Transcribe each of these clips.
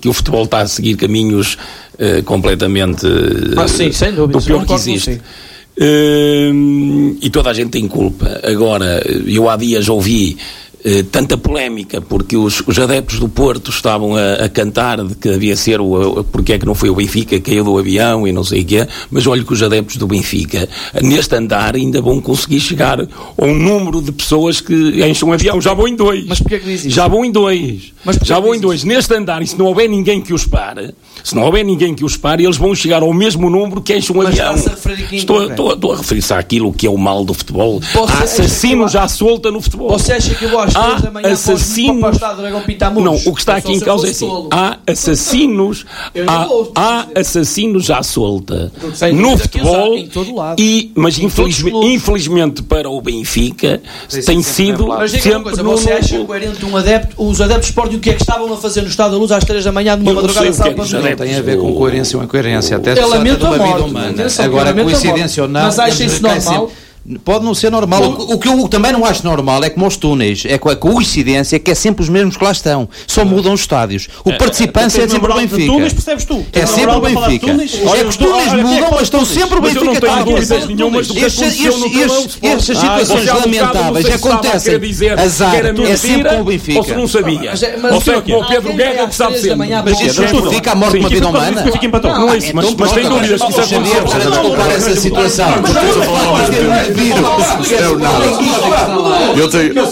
que o futebol está a seguir caminhos completamente sim, sem dúvida, do pior que existe. E toda a gente tem culpa. Agora, eu há dias ouvi tanta polémica porque os adeptos do Porto estavam a cantar de que devia ser porque é que não foi o Benfica que caiu do avião e não sei o quê, mas olho que os adeptos do Benfica neste andar ainda vão conseguir chegar a um número de pessoas que enchem um avião, já vão em 2. Mas porquê que diz isso? Já vão em 2. Neste andar, e se não houver ninguém que os pare, eles vão chegar ao mesmo número que enchem um avião. Estou a referir-se àquilo que é o mal do futebol. Há assassinos à solta no futebol. Você acha que eu vou às 3 da manhã assassinos... para o Estado do Dragão pintar muros? Não, o que está aqui em causa é assim, há assassinos à solta no futebol, mas infelizmente para o Benfica tem sido sempre... Você acha coerente os adeptos Sporting, o que é que estavam a fazer no Estado da Luz às 3 da manhã numa madrugada sábado? Não tem a ver com coerência ou incoerência, até se trata de uma vida humana. Agora, coincidência ou não... Mas acha isso normal? Pode não ser normal. O que eu também não acho normal é como os túneis. É com a coincidência que é sempre os mesmos que lá estão. Só mudam os estádios. O participante é sempre o Benfica. Túneis, percebes tu? É sempre o Benfica. É que os túneis mudam, mas estão sempre o Benfica. Estas situações lamentáveis acontecem. Azar, é sempre com o Benfica. Ou se não sabia. Ou seja, com o Pedro Guerra que sabe sempre. Mas isso justifica a morte de uma vida humana? Não é isso, mas tem dúvidas que isso aconteceu. Para desculpar essa situação. Eu tenho. Não,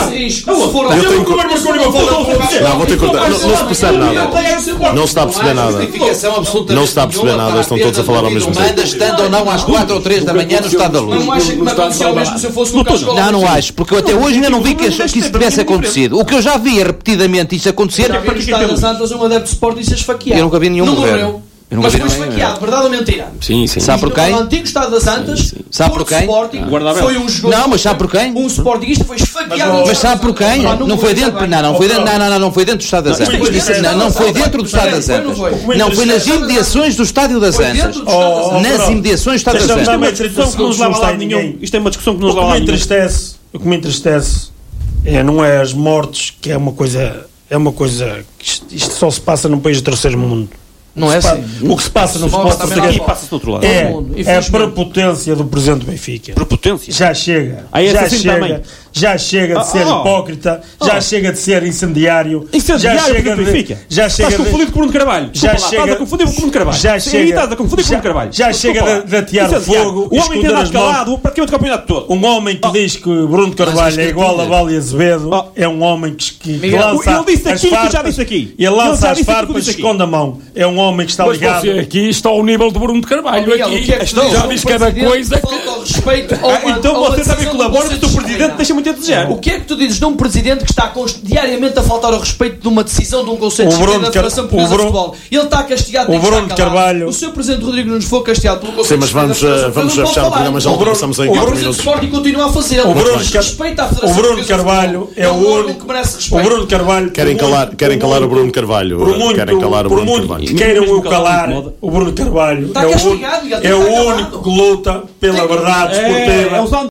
vou ter que cortar. Não se percebe nada. Não se está a perceber nada. Não se está a perceber nada. Estão todos a falar ao mesmo tempo. Estando ou não às 4 ou 3 da manhã no Estado da Luz. Não acha que me aconteceu mesmo se eu fosse no caso? Não acho, porque eu até hoje ainda não vi que isso tivesse acontecido. O que eu já vi é repetidamente isso acontecer. No Estado das Santas, um adepto de Sport ser esfaqueado. Eu nunca vi nenhum morrer. Mas foi esfaqueado, verdade ou mentira? Sim. Sabe por quem? No antigo Estado das Santas, sabe por quem? Foi um jogador. Não, mas sabe por quem? Um sportinguista foi esfaqueado. Mas sabe por quem? Não foi dentro. Não foi dentro do Estado das Antas. Não foi dentro do Estado das Antas. Não foi nas imediações do Estádio das Antas. Nas imediações do Estado das Antas. Isto é uma discussão que não nos leva a lado nenhum. Isto é uma discussão que não nos leva a lado nenhum. O que me entristece não é as mortes, que é uma coisa isto só se passa num país de terceiro mundo. Não é assim. O que se passa no futebol aqui passa-se do outro lado. É a prepotência do presidente do Benfica. Prepotência? Já chega. Já chega de ser hipócrita, já chega de ser incendiário. Já chega de Benfica. Estás confundido com o Bruno Carvalho. Estás a confundir com o Bruno Carvalho. Estás a confundir com o Bruno Carvalho. Já chega de atear fogo. O homem tem dado calado praticamente o campeonato todo. Um homem que diz que Bruno Carvalho é igual a Vale Azevedo é um homem que lança. Ele disse aqui, tu já disse aqui. Ele lança as farpas e esconde a mão. É um homem que está ligado. Mas você aqui está ao nível de Bruno Carvalho. Já disse cada coisa. Então você também colabora que o teu presidente deixa muito a desejar. O que é que tu dizes de um presidente que está diariamente a faltar ao respeito de uma decisão de um conselho de disciplina da Federação Portuguesa de Futebol? Ele está castigado. O Bruno Carvalho. O seu presidente Rodrigo Nunes foi castigado pelo conselho de disciplina. Sim, mas vamos fechar o programa, já começamos em 4 minutos. O presidente do Sporting continua a fazê-lo. Respeita a Federação. O Bruno Carvalho é o único que merece respeito. O Bruno Carvalho. Querem calar o Bruno Carvalho. Por muito que queiram o calar, o Bruno Carvalho é o único que luta pela verdade esportiva.